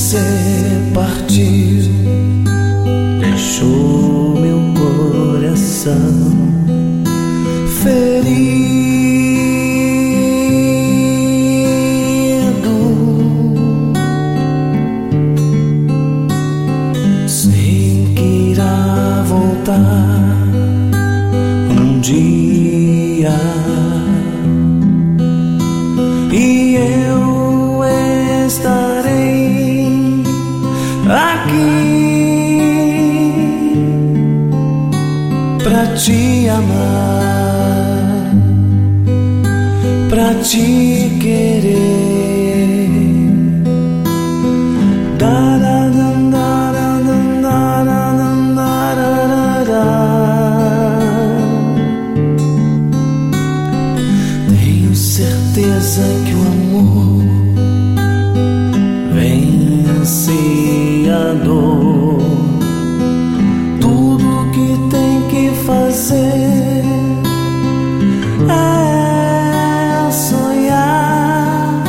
você partiu, deixou meu coração ferido, sei que irá voltar um dia e eu estarei aqui pra te amar, pra te querer. Tenho certeza que o amor vence a dor. Tudo que tem que fazer é sonhar.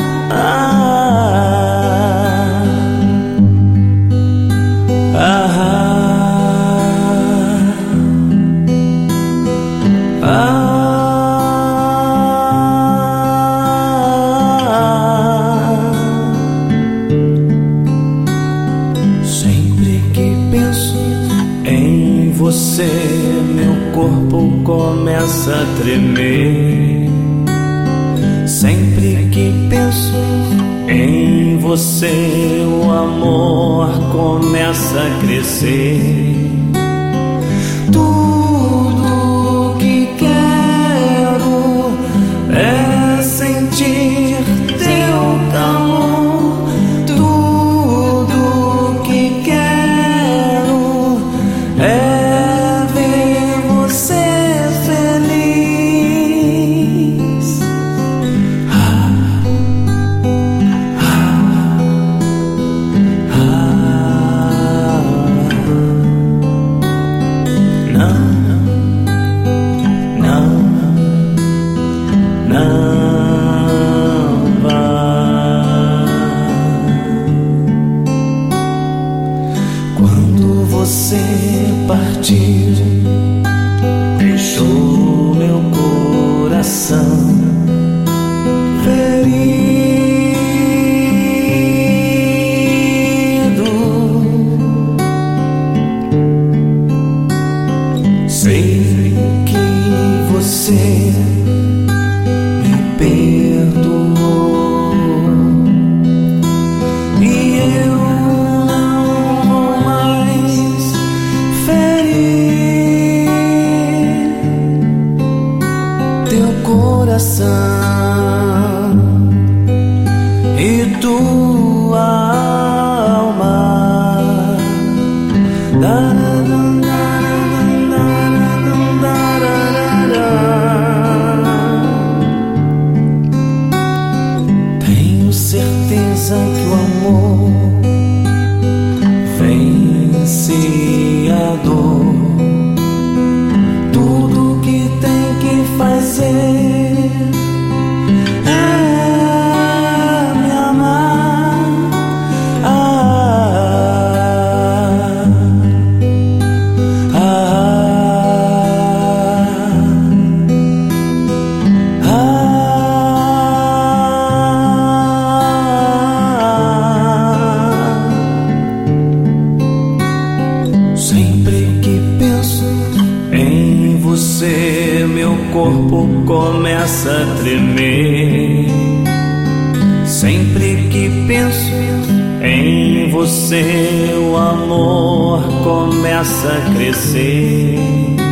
Sempre que penso em você, meu corpo começa a tremer. Sempre que penso em você, o amor começa a crescer. Tudo que quero é sentir teu calor. Tudo que quero é ver você feliz. Não vá. Quando você partiu, deixou meu coração ferido. Sei que você me perdoou e eu não vou mais ferir teu coração e tua alma. Tenho certeza que o amor vence a dor. Tudo que tem que fazer é me amar. Sempre que penso em você, meu corpo começa a tremer. Sempre que penso em você, o amor começa a crescer.